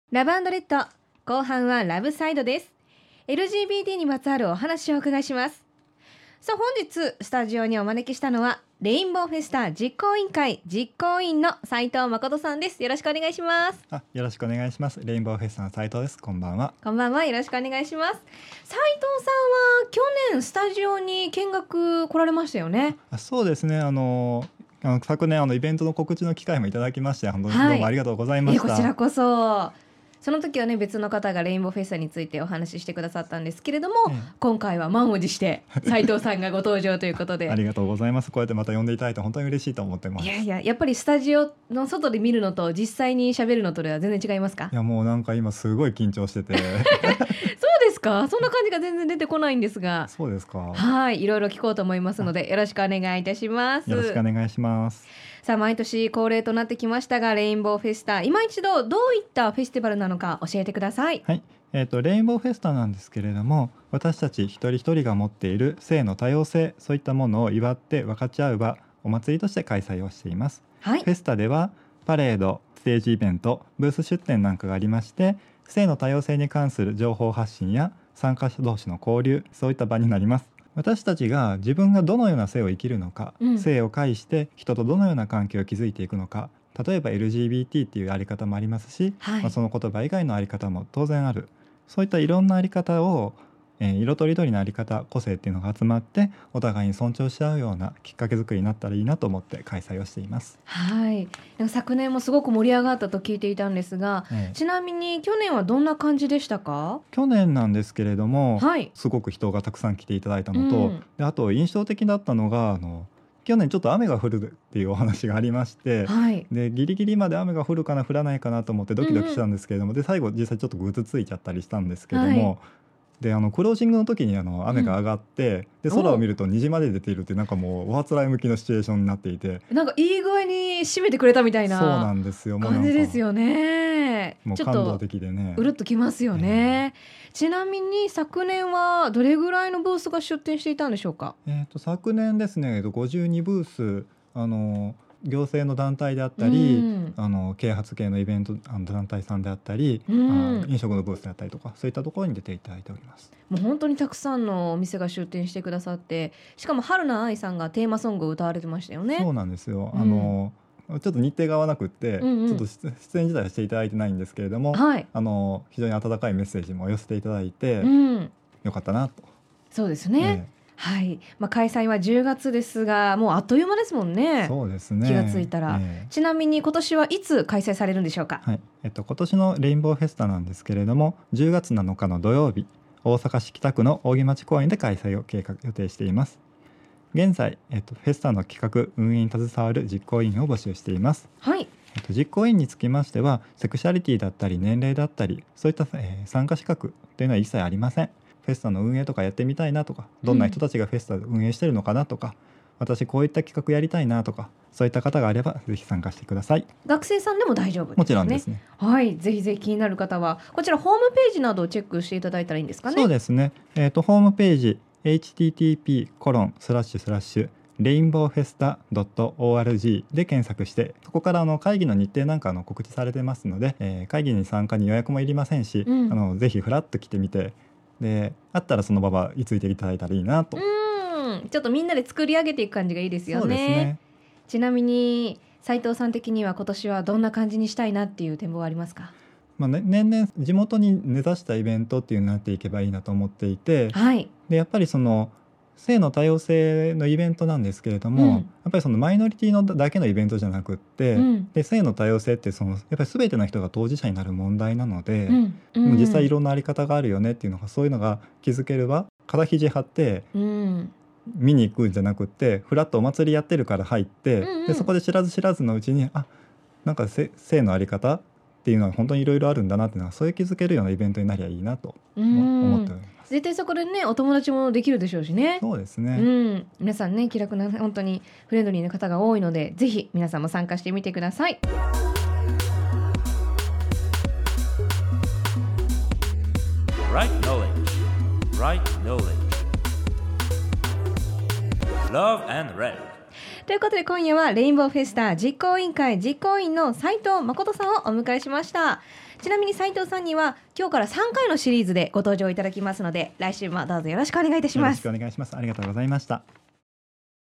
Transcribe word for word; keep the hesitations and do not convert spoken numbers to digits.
ラブ&レッド後半はラブサイドです。 エルジービーティー にまつわるお話をお伺いします。さあ本日スタジオにお招きしたのはレインボーフェスタ実行委員会実行委員の斉藤誠さんです。よろしくお願いします。 あ、よろしくお願いします。レインボーフェスタの斉藤です。こんばんは。 こんばんは、よろしくお願いします。斉藤さんは去年スタジオに見学来られましたよね。 あ、そうですね。あのあの昨年あのイベントの告知の機会もいただきまして本当にどうもありがとうございました。 はい、こちらこそ。その時はね別の方がレインボーフェスタについてお話ししてくださったんですけれども、ええ、今回は満を持して斉藤さんがご登場ということでありがとうございます。こうやってまた呼んでいただいて本当に嬉しいと思ってます。 いやいや、やっぱりスタジオの外で見るのと実際に喋るのとでは全然違いますか？ いやもうなんか今すごい緊張しててそうですか？そんな感じが全然出てこないんですが。 そうですか。 はい、いろいろ聞こうと思いますのでよろしくお願いいたします。 よろしくお願いします。 さあ毎年恒例となってきましたがレインボーフェスタ、今一度どういったフェスティバルなのか教えてください。 はい、えーと、レインボーフェスタなんですけれども、私たち一人一人が持っている性の多様性、そういったものを祝って分かち合う場、お祭りとして開催をしています。はい、フェスタではパレード、ステージイベント、ブース出展なんかがありまして、性の多様性に関する情報発信や参加者同士の交流、そういった場になります。私たちが自分がどのような性を生きるのか、うん、性を介して人とどのような関係を築いていくのか、例えば エルジービーティー っていうあり方もありますし、はい、まあ、その言葉以外のあり方も当然ある。そういったいろんなあり方を、えー、色とりどりのあり方、個性っていうのが集まってお互いに尊重し合うようなきっかけ作りになったらいいなと思って開催をしています。 はい、昨年もすごく盛り上がったと聞いていたんですが、ええ、ちなみに去年はどんな感じでしたか？ 去年なんですけれども、はい、すごく人がたくさん来ていただいたのと、うん、であと印象的だったのがあの去年ちょっと雨が降るっていうお話がありまして、はい、でギリギリまで雨が降るかな降らないかなと思ってドキドキしたんですけれども、うんうん、で最後実際ちょっとぐずついちゃったりしたんですけども、はい、であのクロージングの時にあの雨が上がって、うん、で空を見ると虹まで出ているってなんかもうおあつらい向きのシチュエーションになっていて、 なんかいい具合に締めてくれたみたいなそうなんですよ。 感じですよね。 もう感動的でね、 うるっときますよね、えー、ちなみに昨年はどれぐらいのブースが出展していたんでしょうか？ えー、と昨年ですねごじゅうにブース、あの行政の団体であったり、うん、あの啓発系のイベントあの団体さんであったり、うん、飲食のブースであったりとかそういったところに出ていただいております。 もう本当にたくさんのお店が出店してくださって、しかも春菜愛さんがテーマソングを歌われてましたよね。 そうなんですよ、うん、あのちょっと日程が合わなくって、うんうん、ちょっと出演自体はしていただいてないんですけれども、はい、あの非常に温かいメッセージもお寄せていただいて、うん、よかったなと。 そうですね、ね、はい、まあ、開催はじゅうがつですがもうあっという間ですもんね。 そうですね、 気がついたら、えー、ちなみに今年はいつ開催されるんでしょうか？ はい、えっと、今年のレインボーフェスタなんですけれどもじゅうがつなのかの土曜日、大阪市北区の扇町公園で開催を計画予定しています。現在、えっと、フェスタの企画運営に携わる実行委員を募集しています。はい、えっと、実行委員につきましてはセクシャリティだったり年齢だったりそういった、えー、参加資格というのは一切ありません。フェスタの運営とかやってみたいなとか、どんな人たちがフェスタを運営してるのかなとか、うん、私こういった企画やりたいなとか、そういった方があればぜひ参加してください。 学生さんでも大丈夫ですね？ もちろんですね。 はい、ぜひぜひ気になる方はこちらホームページなどをチェックしていただいたらいいんですかね？ そうですね、えーと、ホームページ エイチティーティーピーコロンスラッシュスラッシュレインボーフェスタ ドット オーアールジー で検索して、そこからあの会議の日程なんかの告知されてますので、えー、会議に参加に予約もいりませんし、うん、あのぜひフラッと来てみて、であったらその場は居ついていただいたらいいなと。 うん、ちょっとみんなで作り上げていく感じがいいですよね。 そうですね。 ちなみに斉藤さん的には今年はどんな感じにしたいなっていう展望はありますか？ まあね、年々地元に根ざしたイベントっていうのになっていけばいいなと思っていて、はい、でやっぱりその性の多様性のイベントなんですけれども、うん、やっぱりそのマイノリティのだけのイベントじゃなくって、うん、で性の多様性ってそのやっぱり全ての人が当事者になる問題なので、うんうん、実際いろんなあり方があるよねっていうのが、そういうのが気づければ肩肘張って、うん、見に行くんじゃなくってフラッとお祭りやってるから入って、うんうん、でそこで知らず知らずのうちにあなんか性のあり方っていうのは本当にいろいろあるんだなっていうのは、そういう気づけるようなイベントになりゃいいなと思っております。 絶対そこでねお友達もできるでしょうしね。 そうですね、 うん、皆さんね気楽な本当にフレンドリーな方が多いので、ぜひ皆さんも参加してみてください。 Right knowledge, right knowledge, love and red。 ということで今夜はレインボーフェスタ実行委員会実行委員の斉藤誠さんをお迎えしました。 ちなみに斉藤さんには今日からさんかいのシリーズでご登場いただきますので、来週もどうぞよろしくお願いいたします。 よろしくお願いします。ありがとうございました。